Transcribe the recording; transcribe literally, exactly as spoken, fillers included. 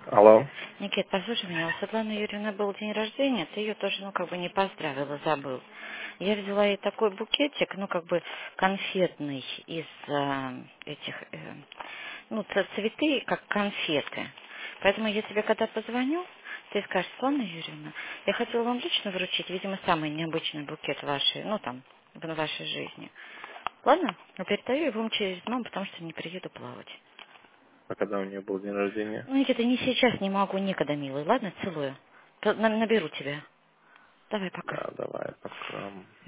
Алло. Никит, послушай меня, у Светланы Юрьевны был день рождения, ты ее тоже, ну, как бы не поздравила, забыл. Я взяла ей такой букетик, ну, как бы конфетный из э, этих, э, ну, ц- цветы, как конфеты. Поэтому я тебе когда позвоню, ты скажешь: Светлана Юрьевна, я хотела вам лично вручить, видимо, самый необычный букет вашей, ну, там, в вашей жизни. Ладно? Но передаю его через маму, потому что не приеду плавать. А когда у нее был день рождения? Ну, Никита, не сейчас, не могу, некогда, милый. Ладно, целую. П- на- Наберу тебя. Давай, пока. Да, давай, пока.